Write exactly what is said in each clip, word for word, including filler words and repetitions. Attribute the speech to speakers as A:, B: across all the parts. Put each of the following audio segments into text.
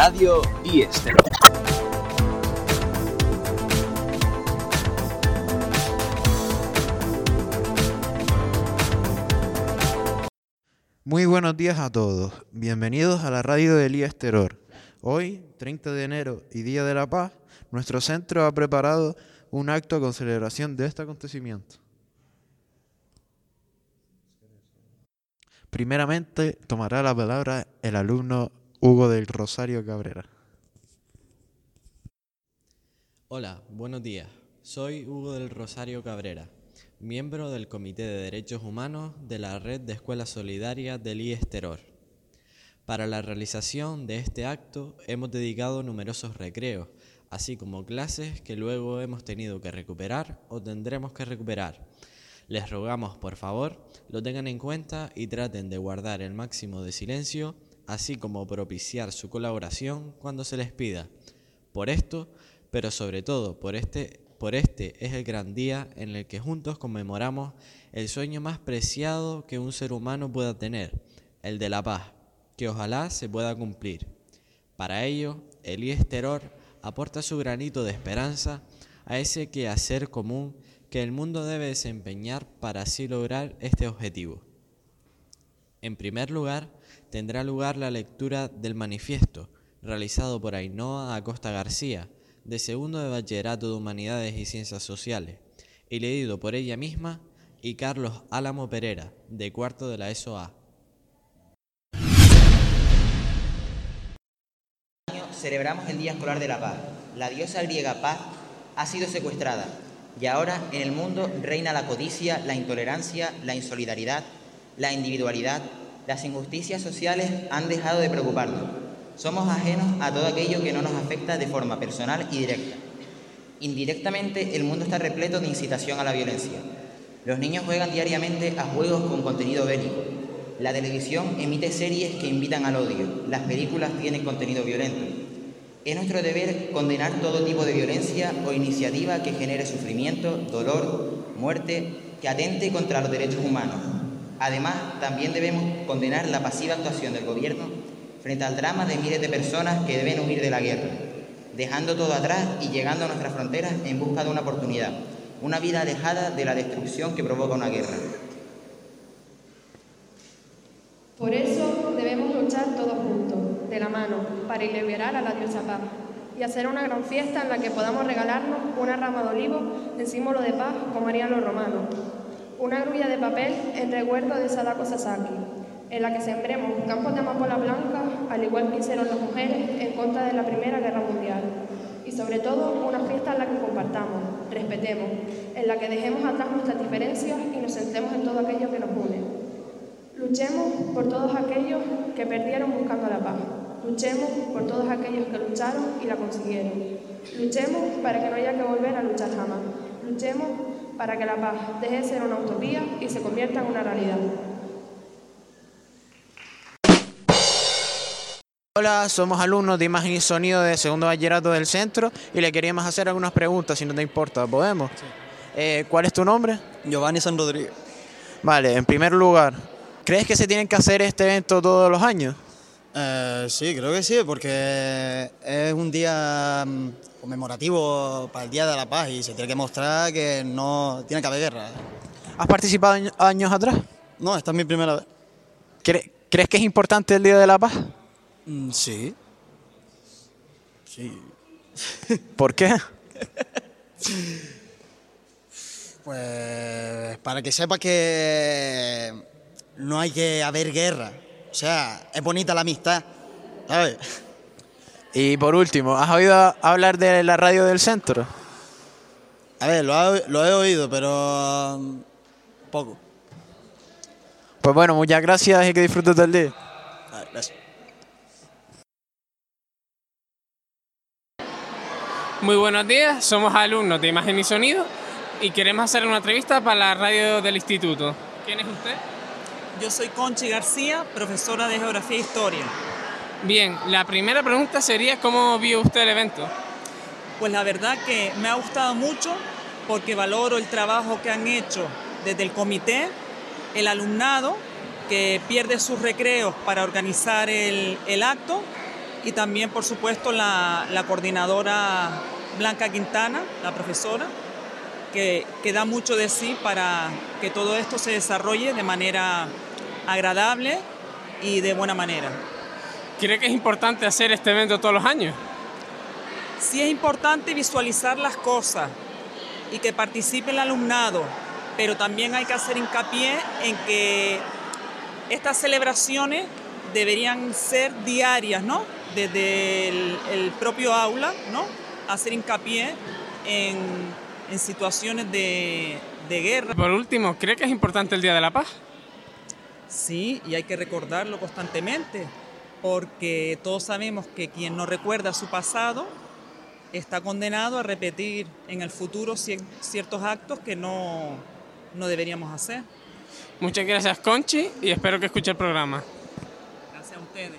A: Radio iEsteror.
B: Muy buenos días a todos, bienvenidos a la radio del iEsteror. Hoy, treinta de enero y Día de la Paz, nuestro centro ha preparado un acto con celebración de este acontecimiento. Primeramente, tomará la palabra el alumno Hugo del Rosario Cabrera.
C: Hola, buenos días. Soy Hugo del Rosario Cabrera, miembro del Comité de Derechos Humanos de la Red de Escuelas Solidarias del iEsteror. Para la realización de este acto hemos dedicado numerosos recreos, así como clases que luego hemos tenido que recuperar o tendremos que recuperar. Les rogamos, por favor, lo tengan en cuenta y traten de guardar el máximo de silencio, así como propiciar su colaboración cuando se les pida. Por esto, pero sobre todo por este, por este es el gran día en el que juntos conmemoramos el sueño más preciado que un ser humano pueda tener, el de la paz, que ojalá se pueda cumplir. Para ello, el iEsteror aporta su granito de esperanza a ese quehacer común que el mundo debe desempeñar para así lograr este objetivo. En primer lugar, tendrá lugar la lectura del manifiesto, realizado por Ainhoa Acosta García, de segundo de Bachillerato de Humanidades y Ciencias Sociales, y leído por ella misma, y Carlos Álamo Pereira, de cuarto de la ESO A.
D: Celebramos el Día Escolar de la Paz. La diosa griega Paz ha sido secuestrada y ahora en el mundo reina la codicia, la intolerancia, la insolidaridad, la individualidad. Las injusticias sociales han dejado de preocuparnos. Somos ajenos a todo aquello que no nos afecta de forma personal y directa. Indirectamente, el mundo está repleto de incitación a la violencia. Los niños juegan diariamente a juegos con contenido bélico. La televisión emite series que invitan al odio. Las películas tienen contenido violento. Es nuestro deber condenar todo tipo de violencia o iniciativa que genere sufrimiento, dolor, muerte, que atente contra los derechos humanos. Además, también debemos condenar la pasiva actuación del gobierno frente al drama de miles de personas que deben huir de la guerra, dejando todo atrás y llegando a nuestras fronteras en busca de una oportunidad, una vida alejada de la destrucción que provoca una guerra.
E: Por eso debemos luchar todos juntos, de la mano, para liberar a la diosa Paz y hacer una gran fiesta en la que podamos regalarnos una rama de olivo en símbolo de paz como harían los romanos, una grulla de papel en recuerdo de Sadako Sasaki, en la que sembremos campos de amapola blanca, al igual que hicieron las mujeres en contra de la Primera Guerra Mundial, y sobre todo una fiesta en la que compartamos, respetemos, en la que dejemos atrás nuestras diferencias y nos centremos en todo aquello que nos une. Luchemos por todos aquellos que perdieron buscando la paz. Luchemos por todos aquellos que lucharon y la consiguieron. Luchemos para que no haya que volver a luchar jamás. Luchemos para que la paz deje de ser una utopía y se convierta en una realidad.
B: Hola, somos alumnos de Imagen y Sonido de segundo bachillerato del centro y le queríamos hacer algunas preguntas, si no te importa. ¿Podemos? Sí. Eh, ¿Cuál es tu nombre?
F: Giovanni San Rodríguez.
B: Vale, en primer lugar, ¿crees que se tienen que hacer este evento todos los años?
F: Eh, sí, creo que sí, porque es un día conmemorativo para el Día de la Paz y se tiene que mostrar que no tiene que haber guerra.
B: ¿Has participado años, años atrás?
F: No, esta es mi primera vez.
B: ¿Cre- ¿Crees que es importante el Día de la Paz?
F: Mm, sí. Sí.
B: ¿Por qué?
F: Pues para que sepa que no hay que haber guerra. O sea, es bonita la amistad, ¿sabes?
B: Y por último, ¿has oído hablar de la radio del centro?
F: A ver, lo, ha, lo he oído, pero um, poco.
B: Pues bueno, muchas gracias y que disfrutes del día.
F: A ver, gracias.
G: Muy buenos días, somos alumnos de Imagen y Sonido y queremos hacer una entrevista para la radio del instituto. ¿Quién es usted?
H: Yo soy Conchi García, profesora de Geografía e Historia.
G: Bien, la primera pregunta sería ¿cómo vio usted el evento?
H: Pues la verdad que me ha gustado mucho porque valoro el trabajo que han hecho desde el comité, el alumnado que pierde sus recreos para organizar el, el acto y también, por supuesto, la, la coordinadora Blanca Quintana, la profesora, que, que da mucho de sí para que todo esto se desarrolle de manera agradable y de buena manera.
G: ¿Cree que es importante hacer este evento todos los años?
H: Sí, es importante visualizar las cosas y que participe el alumnado, pero también hay que hacer hincapié en que estas celebraciones deberían ser diarias, ¿no? Desde el, el propio aula, ¿no? Hacer hincapié en, en situaciones de, de guerra.
G: Por último, ¿cree que es importante el Día de la Paz?
H: Sí, y hay que recordarlo constantemente, porque todos sabemos que quien no recuerda su pasado está condenado a repetir en el futuro ciertos actos que no, no deberíamos hacer.
G: Muchas gracias, Conchi, y espero que escuche el programa.
H: Gracias a ustedes.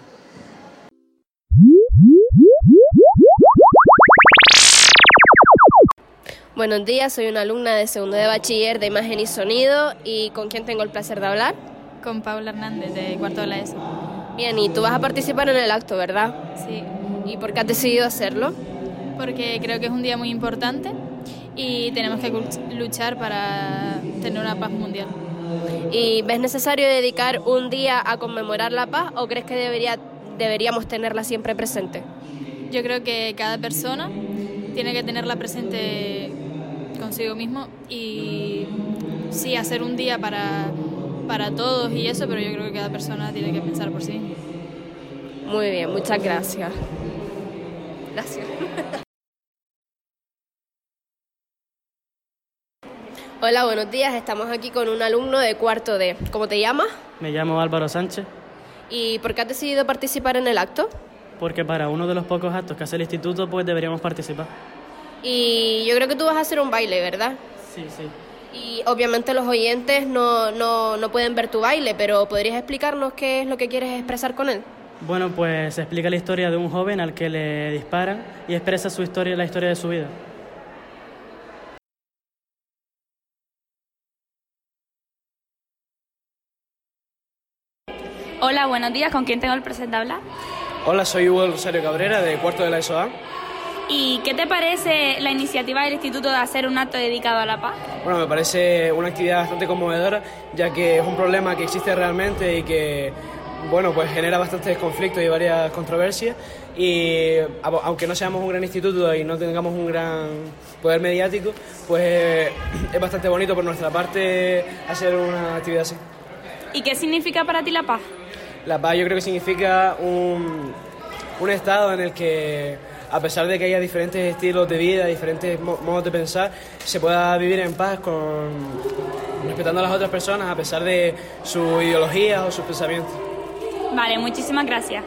E: Buenos días, soy una alumna de segundo de bachiller de imagen y sonido. ¿Y con quién tengo el placer de hablar?
A: Con Paula Hernández, de cuarto de la ESO.
E: Bien, y tú vas a participar en el acto, ¿verdad?
A: Sí.
E: ¿Y por qué has decidido hacerlo?
A: Porque creo que es un día muy importante y tenemos que luchar para tener una paz mundial.
E: ¿Y ves necesario dedicar un día a conmemorar la paz o crees que debería, deberíamos tenerla siempre presente?
A: Yo creo que cada persona tiene que tenerla presente consigo mismo y sí, hacer un día para, para todos y eso, pero yo creo que cada persona tiene que pensar por sí.
E: Muy bien, muchas gracias. Gracias. Hola, buenos días. Estamos aquí con un alumno de cuarto D. ¿Cómo te llamas?
I: Me llamo Álvaro Sánchez.
E: ¿Y por qué has decidido participar en el acto?
I: Porque para uno de los pocos actos que hace el instituto, pues deberíamos participar.
E: Y yo creo que tú vas a hacer un baile, ¿verdad?
I: Sí, sí.
E: Y obviamente los oyentes no, no, no pueden ver tu baile, pero ¿podrías explicarnos qué es lo que quieres expresar con él?
I: Bueno, pues se explica la historia de un joven al que le disparan y expresa su historia, la historia de su vida.
J: Hola, buenos días. ¿Con quién tengo el placer de hablar?
K: Hola, soy Hugo del Rosario Cabrera, de cuarto de la ESO A.
J: ¿Y qué te parece la iniciativa del instituto de hacer un acto dedicado a la paz?
K: Bueno, me parece una actividad bastante conmovedora, ya que es un problema que existe realmente y que, bueno, pues genera bastantes conflictos y varias controversias. Y aunque no seamos un gran instituto y no tengamos un gran poder mediático, pues es bastante bonito por nuestra parte hacer una actividad así.
J: ¿Y qué significa para ti la paz?
K: La paz yo creo que significa un, un estado en el que, a pesar de que haya diferentes estilos de vida, diferentes modos de pensar, se pueda vivir en paz, con, respetando a las otras personas a pesar de su ideología o sus pensamientos.
J: Vale, muchísimas gracias.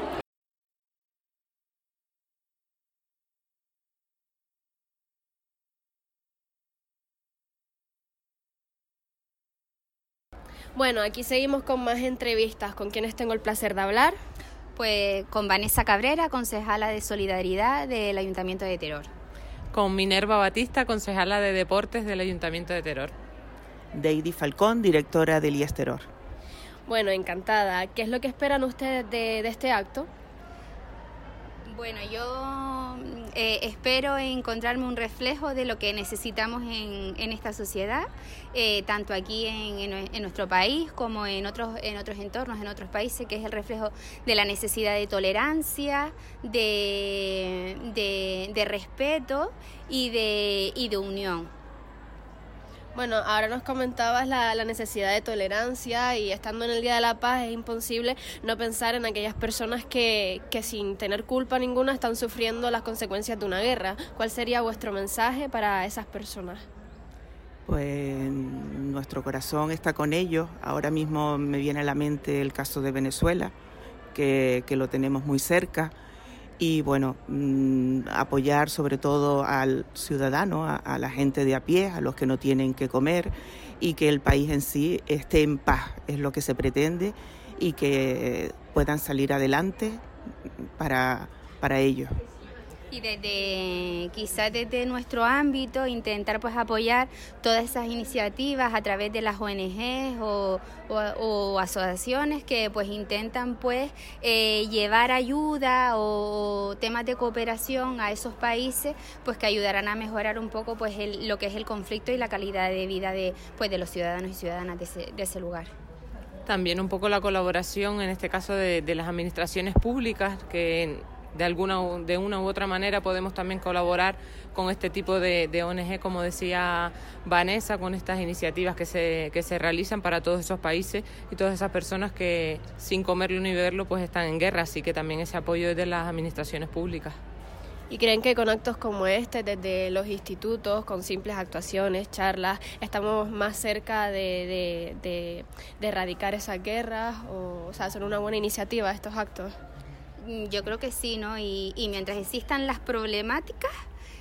E: Bueno, aquí seguimos con más entrevistas. ¿Con quiénes tengo el placer de hablar?
L: Pues con Vanessa Cabrera, concejala de Solidaridad del Ayuntamiento de Teror.
M: Con Minerva Batista, concejala de Deportes del Ayuntamiento de Teror.
N: Deidi Falcón, directora del I E S Teror.
E: Bueno, encantada. ¿Qué es lo que esperan ustedes de, de este acto?
L: Bueno, yo eh, espero encontrarme un reflejo de lo que necesitamos en, en esta sociedad, eh, tanto aquí en, en, en nuestro país como en otros, en otros entornos, en otros países, que es el reflejo de la necesidad de tolerancia, de, de, de respeto y de, y de unión.
E: Bueno, ahora nos comentabas la, la necesidad de tolerancia y estando en el Día de la Paz es imposible no pensar en aquellas personas que, que sin tener culpa ninguna están sufriendo las consecuencias de una guerra. ¿Cuál sería vuestro mensaje para esas personas?
N: Pues nuestro corazón está con ellos. Ahora mismo me viene a la mente el caso de Venezuela, que, que lo tenemos muy cerca. Y bueno, mmm, apoyar sobre todo al ciudadano, a, a la gente de a pie, a los que no tienen que comer, y que el país en sí esté en paz, es lo que se pretende, y que puedan salir adelante para, para ellos.
L: Y desde, quizás desde nuestro ámbito, intentar pues apoyar todas esas iniciativas a través de las O N Ges o, o, o asociaciones que pues intentan pues eh, llevar ayuda o, o temas de cooperación a esos países, pues que ayudarán a mejorar un poco pues el, lo que es el conflicto y la calidad de vida de, pues, de los ciudadanos y ciudadanas de ese, de ese lugar.
M: También un poco la colaboración, en este caso de, de las administraciones públicas, que de alguna de una u otra manera podemos también colaborar con este tipo de, de O N G, como decía Vanessa, con estas iniciativas que se que se realizan para todos esos países y todas esas personas que sin comerlo ni beberlo pues están en guerra, así que también ese apoyo es de las administraciones públicas.
E: ¿Y creen que con actos como este, desde los institutos, con simples actuaciones, charlas, estamos más cerca de, de, de, de erradicar esas guerras? O, o sea, ¿son una buena iniciativa estos actos?
L: Yo creo que sí, ¿no? Y, y mientras existan las problemáticas,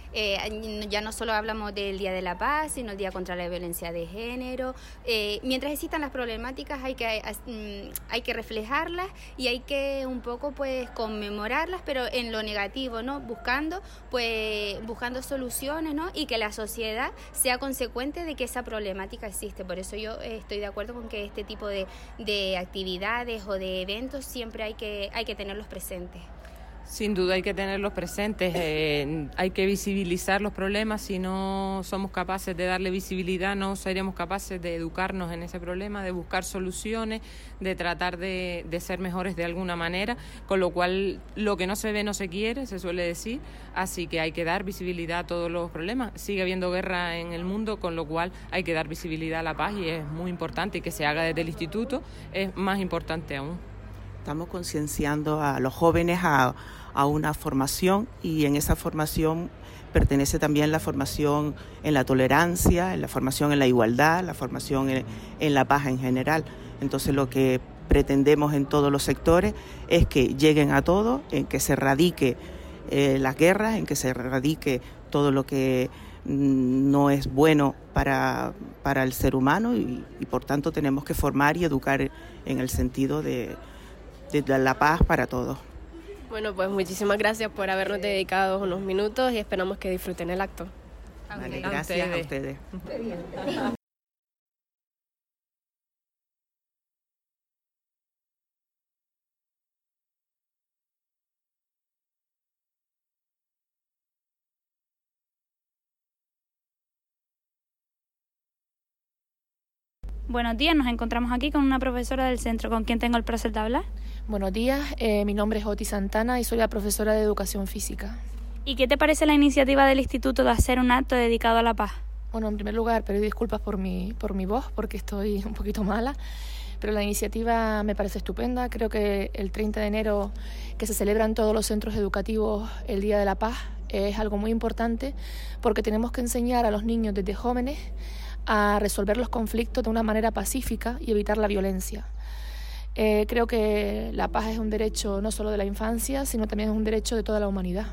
L: eh, ya no solo hablamos del Día de la Paz, sino el Día contra la Violencia de Género. Eh, mientras existan las problemáticas hay que, hay que reflejarlas y hay que un poco pues conmemorarlas, pero en lo negativo, ¿no? Buscando, pues, buscando soluciones, ¿no? Y que la sociedad sea consecuente de que esa problemática existe. Por eso yo estoy de acuerdo con que este tipo de, de actividades o de eventos siempre hay que, hay que tenerlos presentes.
M: Sin duda hay que tenerlos presentes, eh, hay que visibilizar los problemas. Si no somos capaces de darle visibilidad, no seremos capaces de educarnos en ese problema, de buscar soluciones, de tratar de, de ser mejores de alguna manera, con lo cual lo que no se ve no se quiere, se suele decir, así que hay que dar visibilidad a todos los problemas. Sigue habiendo guerra en el mundo, con lo cual hay que dar visibilidad a la paz y es muy importante, y que se haga desde el instituto es más importante aún.
N: Estamos concienciando a los jóvenes a, a una formación, y en esa formación pertenece también la formación en la tolerancia, en la formación en la igualdad, la formación en, en la paz en general. Entonces lo que pretendemos en todos los sectores es que lleguen a todo, en que se erradique eh, las guerras, en que se erradique todo lo que mm, no es bueno para, para el ser humano, y, y por tanto tenemos que formar y educar en el sentido de de la paz para todos.
E: Bueno, pues muchísimas gracias por habernos dedicado unos minutos y esperamos que disfruten el acto.
N: Vale, gracias a ustedes.
J: Buenos días, nos encontramos aquí con una profesora del centro. ¿Con quién tengo el placer de hablar?
O: Buenos días, eh, mi nombre es Oti Santana y soy la profesora de Educación Física.
J: ¿Y qué te parece la iniciativa del instituto de hacer un acto dedicado a la paz?
O: Bueno, en primer lugar, pido disculpas por mi, por mi voz, porque estoy un poquito mala, pero la iniciativa me parece estupenda. Creo que el treinta de enero, que se celebra en todos los centros educativos el Día de la Paz, es algo muy importante, porque tenemos que enseñar a los niños desde jóvenes a resolver los conflictos de una manera pacífica y evitar la violencia. Eh, creo que la paz es un derecho no solo de la infancia, sino también es un derecho de toda la humanidad.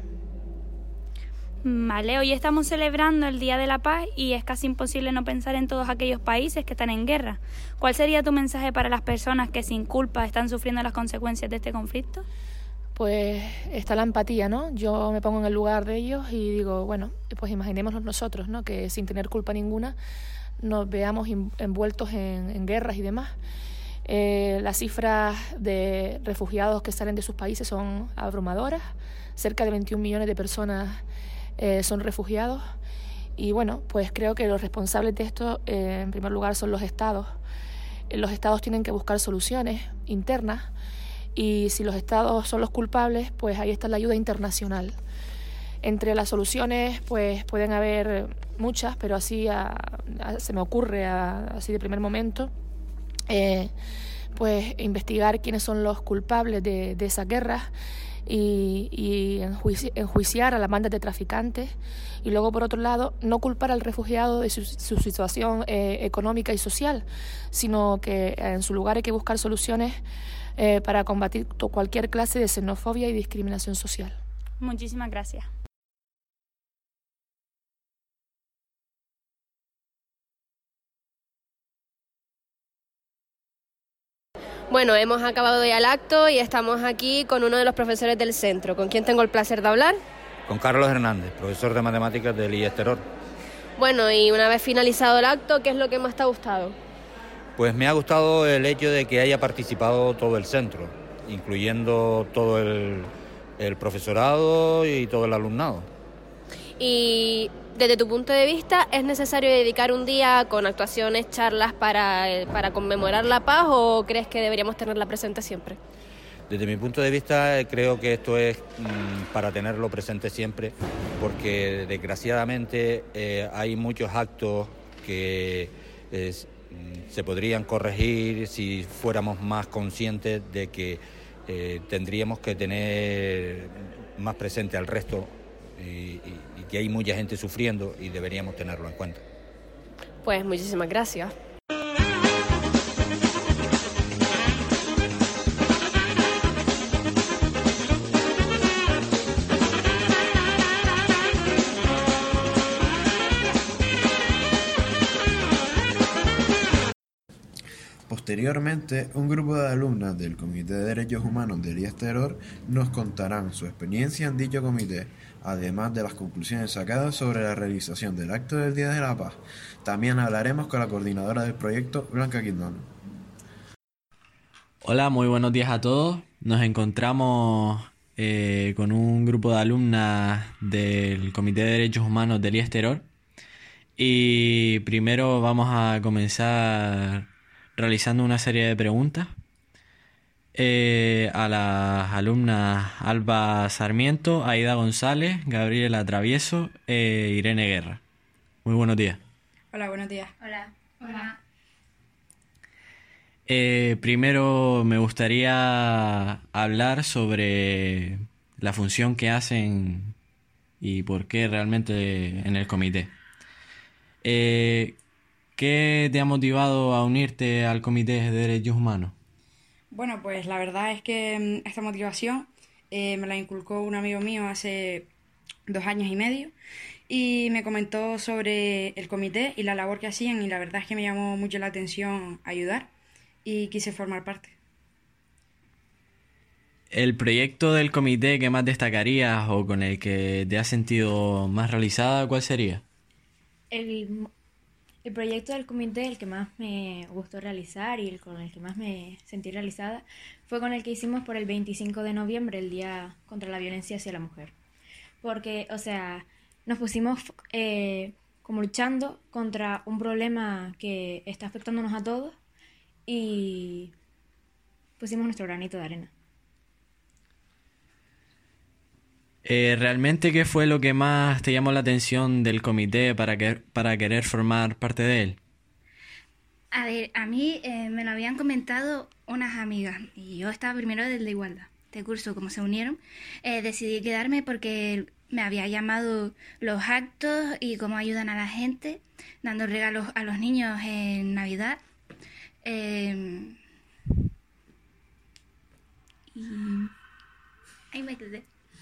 J: Vale, hoy estamos celebrando el Día de la Paz y es casi imposible no pensar en todos aquellos países que están en guerra. ¿Cuál sería tu mensaje para las personas que sin culpa están sufriendo las consecuencias de este conflicto?
O: Pues está la empatía, ¿no? Yo me pongo en el lugar de ellos y digo, bueno, pues imaginémonos nosotros, ¿no? Que sin tener culpa ninguna nos veamos envueltos en, en guerras y demás. Eh, las cifras de refugiados que salen de sus países son abrumadoras. Cerca de veintiún millones de personas eh, son refugiados. Y bueno, pues creo que los responsables de esto, eh, en primer lugar, son los estados. Eh, los estados tienen que buscar soluciones internas, y si los estados son los culpables, pues ahí está la ayuda internacional. Entre las soluciones, pues pueden haber muchas, pero así a, a, se me ocurre a, así de primer momento, eh, pues investigar quiénes son los culpables de, de esas guerras y, y enjuici- enjuiciar a las bandas de traficantes, y luego por otro lado no culpar al refugiado de su, su situación eh, económica y social, sino que en su lugar hay que buscar soluciones eh, para combatir cualquier clase de xenofobia y discriminación social.
J: Muchísimas gracias.
E: Bueno, hemos acabado ya el acto y estamos aquí con uno de los profesores del centro. ¿Con quién tengo el placer de hablar?
P: Con Carlos Hernández, profesor de matemáticas del I E S Terror.
E: Bueno, y una vez finalizado el acto, ¿qué es lo que más te ha gustado?
P: Pues me ha gustado el hecho de que haya participado todo el centro, incluyendo todo el, el profesorado y todo el alumnado.
E: Y desde tu punto de vista, ¿es necesario dedicar un día con actuaciones, charlas para, para conmemorar la paz o crees que deberíamos tenerla presente siempre?
P: Desde mi punto de vista, creo que esto es mmm, para tenerlo presente siempre, porque desgraciadamente eh, hay muchos actos que eh, se podrían corregir si fuéramos más conscientes de que eh, tendríamos que tener más presente al resto y, y, y que hay mucha gente sufriendo y deberíamos tenerlo en cuenta.
E: Pues muchísimas gracias.
B: Posteriormente, un grupo de alumnas del Comité de Derechos Humanos del I E S Terror nos contarán su experiencia en dicho comité, además de las conclusiones sacadas sobre la realización del acto del Día de la Paz. También hablaremos con la coordinadora del proyecto, Blanca Quindona.
C: Hola, muy buenos días a todos. Nos encontramos eh, con un grupo de alumnas del Comité de Derechos Humanos del I E S Terror. Y primero vamos a comenzar realizando una serie de preguntas eh, a las alumnas Alba Sarmiento, Aida González, Gabriela Travieso e Irene Guerra. Muy buenos días.
Q: Hola, buenos días.
L: Hola. Hola.
C: Eh, primero me gustaría hablar sobre la función que hacen y por qué realmente en el comité. Eh, ¿Qué te ha motivado a unirte al Comité de Derechos Humanos?
Q: Bueno, pues la verdad es que esta motivación eh, me la inculcó un amigo mío hace dos años y medio y me comentó sobre el comité y la labor que hacían y la verdad es que me llamó mucho la atención ayudar y quise formar parte.
C: ¿El proyecto del comité que más destacarías o con el que te has sentido más realizada, cuál sería?
R: El, el proyecto del comité, el que más me gustó realizar y el con el que más me sentí realizada, fue con el que hicimos por el veinticinco de noviembre, el Día contra la Violencia hacia la Mujer. Porque, o sea, nos pusimos eh, como luchando contra un problema que está afectándonos a todos y pusimos nuestro granito de arena.
C: Eh, ¿Realmente qué fue lo que más te llamó la atención del comité para, que, para querer formar parte de él?
L: A ver, a mí eh, me lo habían comentado unas amigas y yo estaba primero del de igualdad. Este curso, como se unieron, eh, decidí quedarme porque me había llamado los actos y cómo ayudan a la gente, dando regalos a los niños en Navidad. Eh, y ahí me quedé.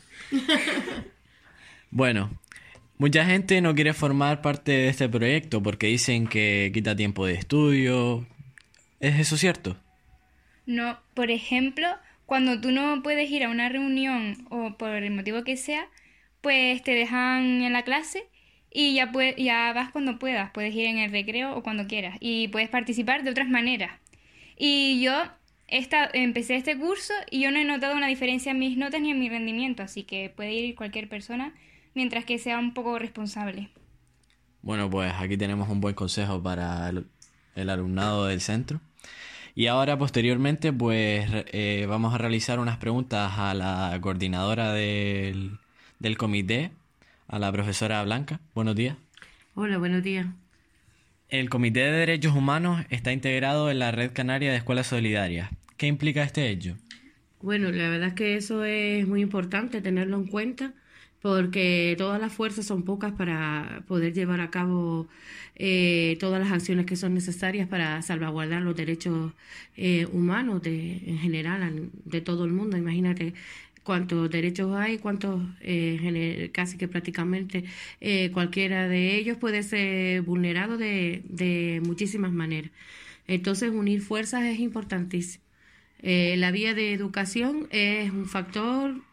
C: Bueno, mucha gente no quiere formar parte de este proyecto porque dicen que quita tiempo de estudio. ¿Es eso cierto?
S: No, por ejemplo, cuando tú no puedes ir a una reunión o por el motivo que sea, pues te dejan en la clase y ya, puedes, ya vas cuando puedas. Puedes ir en el recreo o cuando quieras y puedes participar de otras maneras. Y yo esta, empecé este curso y yo no he notado una diferencia en mis notas ni en mi rendimiento, así que puede ir cualquier persona mientras que sea un poco responsable.
C: Bueno, pues aquí tenemos un buen consejo para el, el alumnado del centro. Y ahora, posteriormente, pues eh, vamos a realizar unas preguntas a la coordinadora del, del comité, a la profesora Blanca. Buenos días.
T: Hola, buenos días.
C: El Comité de Derechos Humanos está integrado en la Red Canaria de Escuelas Solidarias. ¿Qué implica este hecho?
T: Bueno, la verdad es que eso es muy importante tenerlo en cuenta, porque todas las fuerzas son pocas para poder llevar a cabo eh, todas las acciones que son necesarias para salvaguardar los derechos eh, humanos de, en general, de todo el mundo. Imagínate cuántos derechos hay, cuántos, eh, casi que prácticamente eh, cualquiera de ellos puede ser vulnerado de, de muchísimas maneras. Entonces, unir fuerzas es importantísimo. Eh, la vía de educación es un factor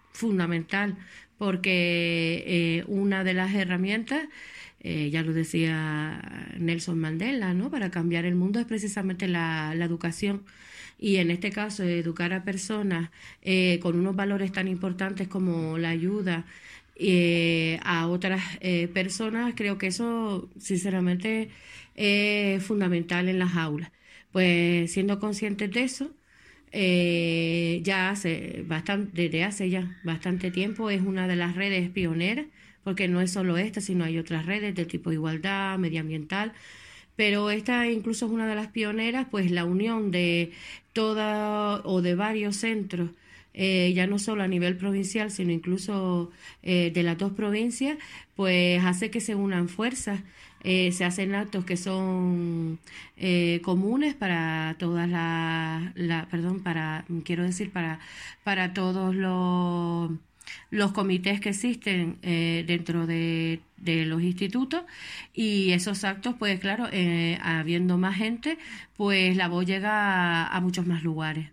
T: fundamental, porque eh, una de las herramientas, eh, ya lo decía Nelson Mandela, ¿no?, para cambiar el mundo es precisamente la, la educación. Y en este caso, educar a personas eh, con unos valores tan importantes como la ayuda eh, a otras eh, personas, creo que eso sinceramente es fundamental en las aulas. Pues siendo conscientes de eso, eh, ya hace bastante, desde hace ya bastante tiempo es una de las redes pioneras, porque no es solo esta, sino hay otras redes de tipo igualdad, medioambiental, pero esta incluso es una de las pioneras, pues la unión de toda o de varios centros, eh, ya no solo a nivel provincial, sino incluso eh, de las dos provincias, pues hace que se unan fuerzas. Eh, se hacen actos que son eh, comunes para todas las, la, perdón, para, quiero decir, para, para todos los, los comités que existen eh, dentro de, de los institutos, y esos actos, pues claro, eh, habiendo más gente, pues la voz llega a, a muchos más lugares.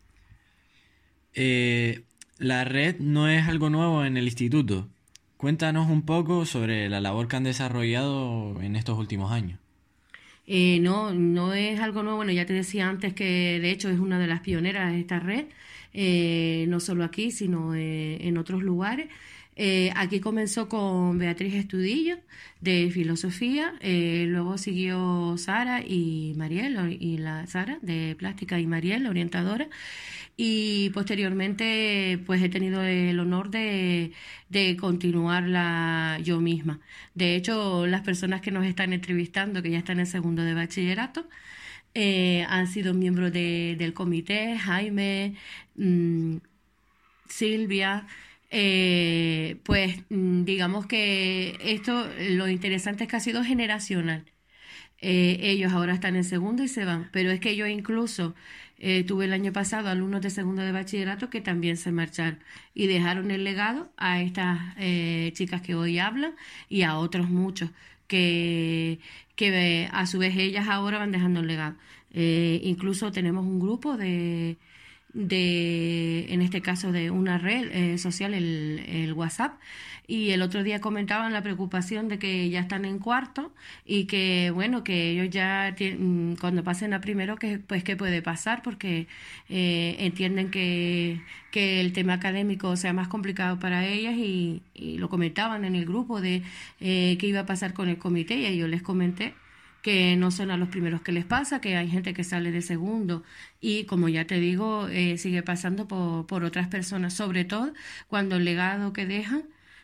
C: Eh, la red no es algo nuevo en el instituto. Cuéntanos un poco sobre la labor que han desarrollado en estos últimos años.
T: Eh, no, no es algo nuevo. Bueno, ya te decía antes que de hecho es una de las pioneras de esta red, eh, no solo aquí, sino eh, en otros lugares. Eh, aquí comenzó con Beatriz Estudillo, de filosofía, eh, luego siguió Sara y Mariel, y la Sara de plástica y Mariel, la orientadora, y posteriormente pues he tenido el honor de, de continuarla yo misma. De hecho, las personas que nos están entrevistando, que ya están en segundo de bachillerato, eh, han sido miembros de, del comité, Jaime, mmm, Silvia. Eh, pues digamos que esto, lo interesante es que ha sido generacional. Eh, ellos ahora están en segundo y se van, pero es que yo incluso eh, tuve el año pasado alumnos de segundo de bachillerato que también se marcharon y dejaron el legado a estas eh, chicas que hoy hablan y a otros muchos que, que a su vez ellas ahora van dejando el legado. Eh, incluso tenemos un grupo de de, en este caso, de una red eh, social, el, el WhatsApp, y el otro día comentaban la preocupación de que ya están en cuarto y que, bueno, que ellos ya tienen, cuando pasen a primero, que pues qué puede pasar, porque eh, entienden que, que el tema académico sea más complicado para ellas, y, y lo comentaban en el grupo de eh, qué iba a pasar con el comité, y yo les comenté que no son a los primeros que les pasa, que hay gente que sale de segundo y, como ya te digo, eh, sigue pasando por, por otras personas, sobre todo cuando el legado que dejan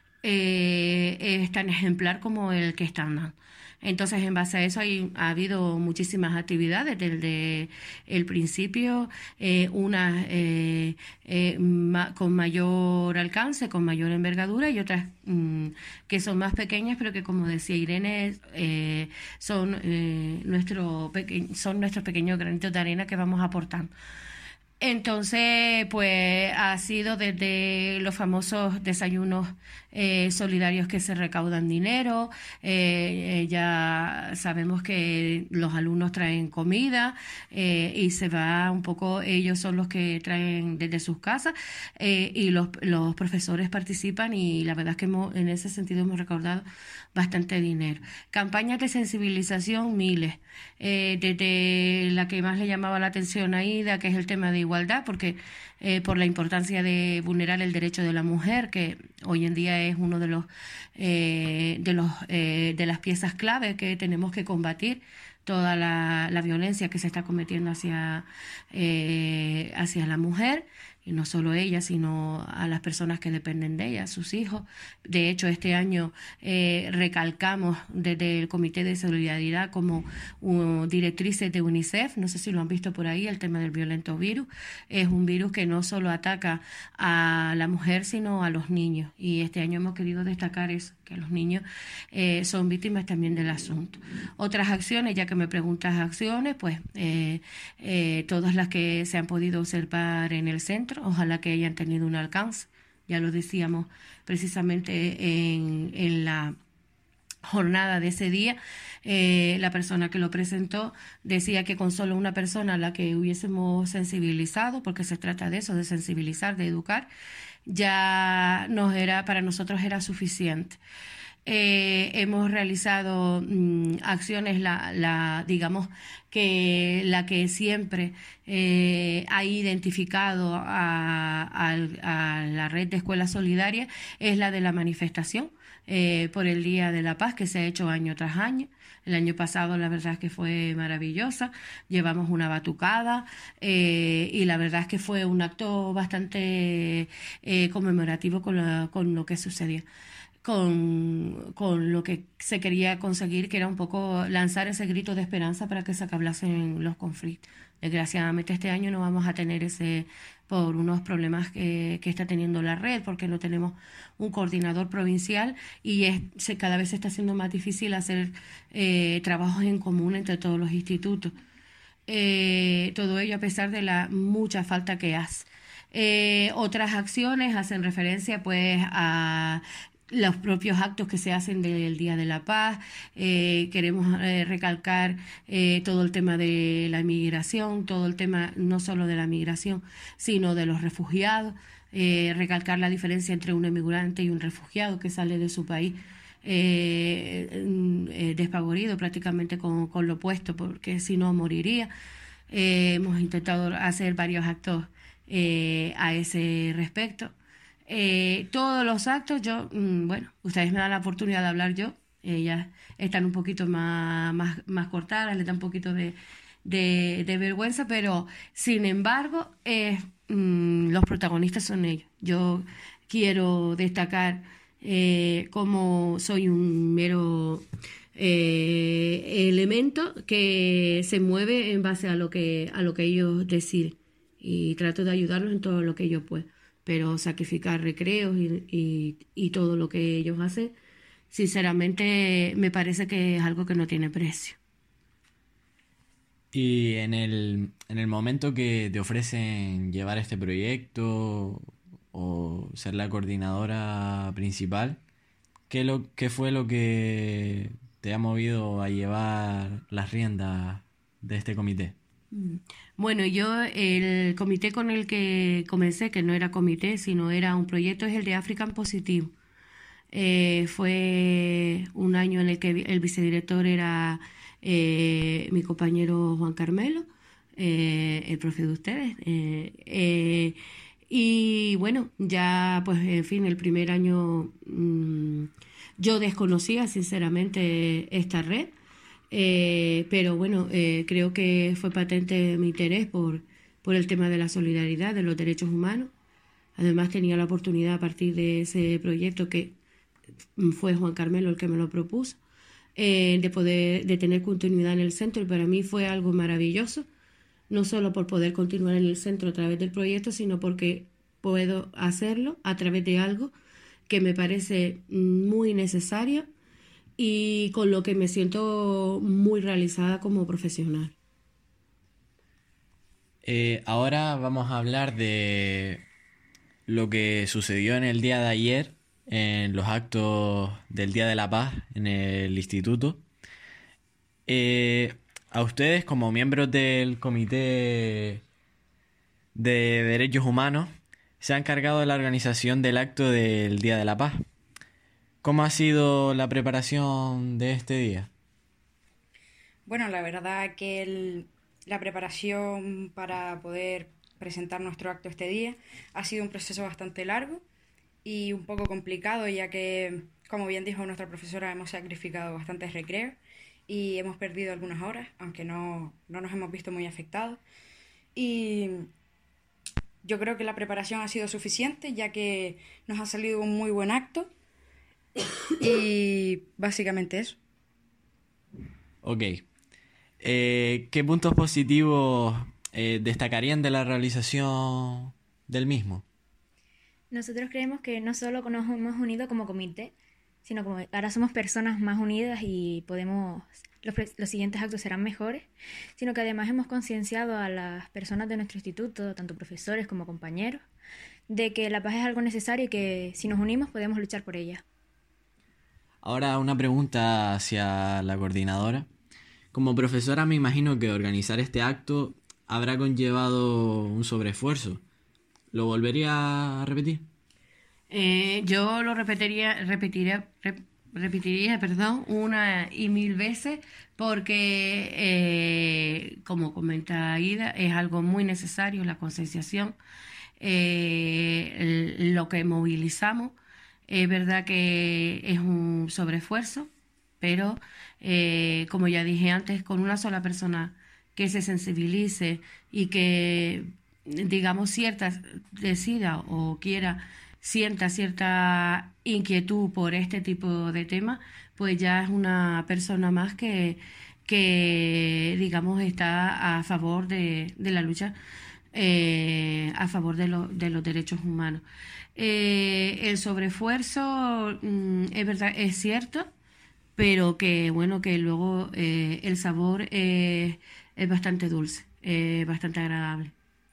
T: eh, es tan ejemplar como el que están dando. Entonces, en base a eso hay, ha habido muchísimas actividades desde el principio, eh, unas eh, eh, ma, con mayor alcance, con mayor envergadura, y otras mm, que son más pequeñas, pero que, como decía Irene, eh, son, eh, nuestro peque- son nuestros pequeños granitos de arena que vamos aportando. Entonces, pues ha sido desde los famosos desayunos eh, solidarios que se recaudan dinero, eh, eh, ya sabemos que los alumnos traen comida eh, y se va un poco, ellos son los que traen desde sus casas, eh, y los, los profesores participan, y la verdad es que hemos, en ese sentido hemos recaudado bastante dinero. Campañas de sensibilización, miles, eh, desde la que más le llamaba la atención a Ida, que es el tema de igualdad, porque eh, por la importancia de vulnerar el derecho de la mujer, que hoy en día es uno de los eh, de los eh, de las piezas clave que tenemos que combatir, toda la, la violencia que se está cometiendo hacia eh, hacia la mujer, y no solo ella, sino a las personas que dependen de ella, sus hijos. De hecho, este año eh, recalcamos desde el Comité de Solidaridad como uh, directrices de UNICEF, no sé si lo han visto por ahí, el tema del violento virus. Es un virus que no solo ataca a la mujer, sino a los niños. Y este año hemos querido destacar eso, que los niños eh, son víctimas también del asunto. Otras acciones, ya que me preguntas acciones, pues eh, eh, todas las que se han podido observar en el centro, ojalá que hayan tenido un alcance. Ya lo decíamos precisamente en, en la jornada de ese día, eh, la persona que lo presentó decía que con solo una persona a la que hubiésemos sensibilizado, porque se trata de eso, de sensibilizar, de educar, ya nos era, para nosotros era suficiente. Eh, hemos realizado mmm, acciones, la, la, digamos que la que siempre eh, ha identificado a, a, a la red de escuelas solidarias es la de la manifestación eh, por el Día de la Paz, que se ha hecho año tras año. El año pasado la verdad es que fue maravillosa, llevamos una batucada eh, y la verdad es que fue un acto bastante eh, conmemorativo con, la, con lo que sucedía. Con, con lo que se quería conseguir, que era un poco lanzar ese grito de esperanza para que se acabasen los conflictos. Desgraciadamente este año no vamos a tener ese, por unos problemas que, que está teniendo la red, porque no tenemos un coordinador provincial y es, se, cada vez se está haciendo más difícil hacer eh, trabajos en común entre todos los institutos. Eh, todo ello a pesar de la mucha falta que hace. Eh, otras acciones hacen referencia pues a los propios actos que se hacen del Día de la Paz. Eh, queremos eh, recalcar eh, todo el tema de la migración, todo el tema no solo de la migración, sino de los refugiados, eh, recalcar la diferencia entre un emigrante y un refugiado que sale de su país eh, eh, despavorido prácticamente con, con lo opuesto, porque si no moriría. Eh, hemos intentado hacer varios actos eh, a ese respecto. Eh, todos los actos, yo, mmm, bueno, ustedes me dan la oportunidad de hablar yo, ellas están un poquito más, más, más cortadas, les da un poquito de, de, de vergüenza, pero sin embargo, eh, mmm, los protagonistas son ellos. Yo quiero destacar eh, cómo soy un mero eh, elemento que se mueve en base a lo que, a lo que ellos deciden y trato de ayudarlos en todo lo que yo puedo. Pero sacrificar recreos y, y, y todo lo que ellos hacen, sinceramente me parece que es algo que no tiene precio.
C: Y en el, en el momento que te ofrecen llevar este proyecto o ser la coordinadora principal, ¿qué, lo, qué fue lo que te ha movido a llevar las riendas de este comité?
T: Bueno, yo el comité con el que comencé, que no era comité, sino era un proyecto, es el de African Positivo. Eh, fue un año en el que el vicedirector era eh, mi compañero Juan Carmelo, eh, el profe de ustedes. Eh, eh, y bueno, ya pues en fin, el primer año mmm, yo desconocía sinceramente esta red. Eh, pero bueno, eh, creo que fue patente mi interés por, por el tema de la solidaridad, de los derechos humanos. Además tenía la oportunidad a partir de ese proyecto, que fue Juan Carmelo el que me lo propuso, eh, de poder de tener continuidad en el centro, y para mí fue algo maravilloso, no solo por poder continuar en el centro a través del proyecto, sino porque puedo hacerlo a través de algo que me parece muy necesario y con lo que me siento muy realizada como profesional.
C: Eh, ahora vamos a hablar de lo que sucedió en el día de ayer, en los actos del Día de la Paz en el instituto. Eh, a ustedes, como miembros del Comité de Derechos Humanos, se han encargado de la organización del acto del Día de la Paz. ¿Cómo ha sido la preparación de este día?
Q: Bueno, la verdad que el, la preparación para poder presentar nuestro acto este día ha sido un proceso bastante largo y un poco complicado, ya que, como bien dijo nuestra profesora, hemos sacrificado bastantes recreos y hemos perdido algunas horas, aunque no, no nos hemos visto muy afectados. Y yo creo que la preparación ha sido suficiente, ya que nos ha salido un muy buen acto. Y básicamente eso.
C: Ok. Eh, ¿Qué puntos positivos eh, destacarían de la realización del mismo?
R: Nosotros creemos que no solo nos hemos unido como comité, sino como ahora somos personas más unidas y podemos los, los siguientes actos serán mejores, sino que además hemos concienciado a las personas de nuestro instituto, tanto profesores como compañeros, de que la paz es algo necesario y que si nos unimos podemos luchar por ella.
C: Ahora una pregunta hacia la coordinadora. Como profesora me imagino que organizar este acto habrá conllevado un sobreesfuerzo. ¿Lo volvería a repetir?
T: Eh, yo lo repetiría, repetiría, rep- repetiría, perdón, una y mil veces porque, eh, como comenta Aida, es algo muy necesario la concienciación, eh, el- lo que movilizamos. Es verdad que es un sobreesfuerzo, pero eh, como ya dije antes, con una sola persona que se sensibilice y que, digamos, cierta, decida o quiera, sienta cierta inquietud por este tipo de temas, pues ya es una persona más que, que digamos, está a favor de, de la lucha, eh, a favor de, lo- de los derechos humanos. Eh, el sobreesfuerzo, mm, es verdad, es cierto, pero que bueno, que luego eh, el sabor eh, es bastante dulce, es bastante agradable.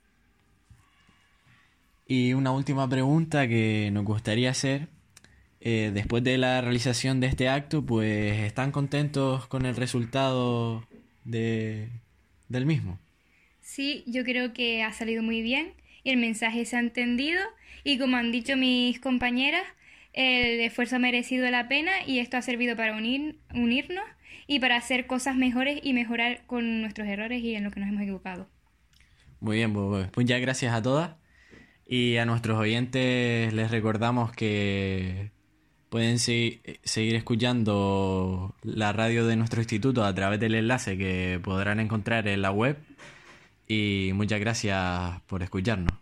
C: Y una última pregunta que nos gustaría hacer. Eh, después de la realización de este acto, pues ¿están contentos con el resultado de, del mismo?
S: Sí, yo creo que ha salido muy bien y el mensaje se ha entendido y como han dicho mis compañeras, el esfuerzo ha merecido la pena y esto ha servido para unir, unirnos y para hacer cosas mejores y mejorar con nuestros errores y en lo que nos hemos equivocado.
C: Muy bien, pues pues ya gracias a todas. Y a nuestros oyentes les recordamos que pueden se- seguir escuchando la radio de nuestro instituto a través del enlace que podrán encontrar en la web. Y muchas gracias por escucharnos.